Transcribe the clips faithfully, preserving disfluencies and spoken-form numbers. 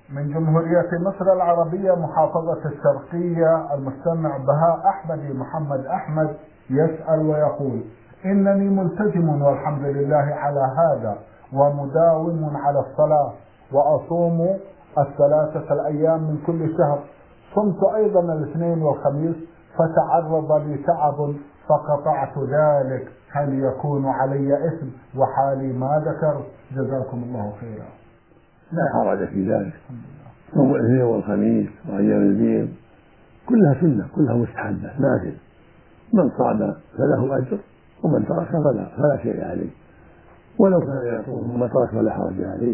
من جمهورية مصر العربية محافظة الشرقية، المستمع بهاء أحمد محمد أحمد يسأل ويقول: إنني ملتزم والحمد لله على هذا، ومداوم على الصلاة، وأصوم الثلاثة الأيام من كل شهر. صمت أيضا الاثنين والخميس، فتعرض لي تعب فقطعت ذلك، هل يكون علي إثم وحالي ما ذكر؟ جزاكم الله خيرا. لا حرج في ذلك. صوم الاثنين والخميس وايام البيض كلها سنه، كلها مستحبه نافله. من صام فله اجر، ومن ترك فلا فلا شيء عليه، ولو كان يصوم ومن ترك فلا حرج عليه،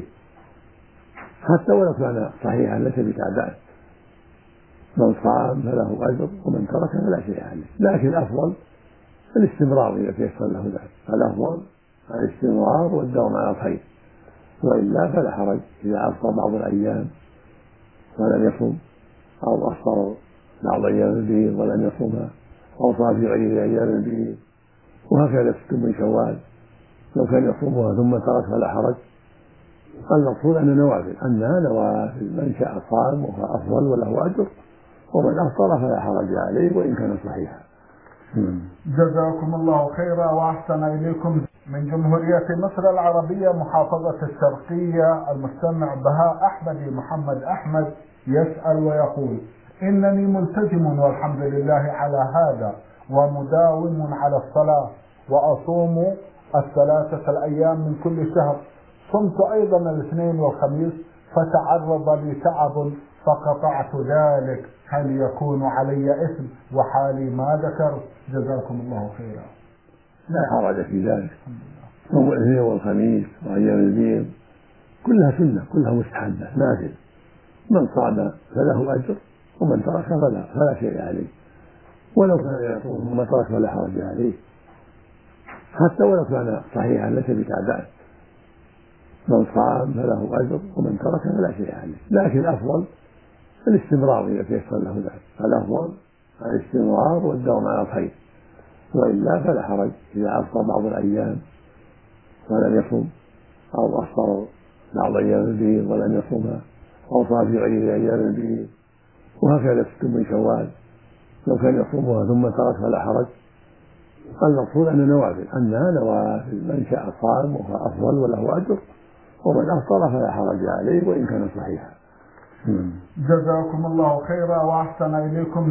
حتى ولو كان صحيحا ليس بتعبان. من صام فله اجر، ومن ترك فلا شيء عليه، لكن الافضل الاستمرار اذا تيسر له ذلك. الافضل الاستمرار والدوام على الخير، وإلا فلا حرج إذا أفطر بعض الأيام ولم يصم، أو أفطر بعض أيام البيض ولم يصمها، أو صام في غير أيام البيض، وهكذا ست من شوال لو كان يصومها ثم ترك فلا حرج. المقصود أن نوافل أنها نوافل، من شاء صام وهو أفضل وله أجر، ومن أفطر فلا حرج عليه وإن كان صحيحا. جزاكم الله خيرا وأحسن إليكم. من جمهورية مصر العربية محافظة الشرقية، المستمع بهاء أحمد محمد أحمد يسأل ويقول: إنني ملتزم والحمد لله على هذا، ومداوم على الصلاة، وأصوم الثلاثة الأيام من كل شهر. صمت أيضا الاثنين والخميس، فتعرض لي تعب فقطعت ذلك، هل يكون علي إثم وحالي ما ذكر؟ جزاكم الله خيرا. لا حرج في ذلك. صوم الاثنين والخميس وايام البيض كلها سنه، كلها مستحبه نافله. من صام فله اجر، ومن ترك فلا فلا شيء عليه، ولو كان يصوم ومن ترك فلا حرج عليه، حتى ولو كان صحيحا ليس بتعبان. من صام فله اجر، ومن ترك فلا شيء عليه، لكن الافضل الاستمرار اذا تيسر له ذلك. الافضل الاستمرار والدوام على الخير، وإلا فلا حرج إذا أفطر بعض الأيام ولم يصم، أو أفطر بعض أيام البيض ولم يصمها، أو صام في غير أيام البيض، وهكذا ست من شوال لو كان يصومها ثم ترك فلا حرج. المقصود أن نوافل أنها نوافل، من شاء صام وهو أفضل وله أجر، ومن أفطر فلا حرج عليه وإن كان صحيحا. جزاكم الله خيرا وأحسن إليكم.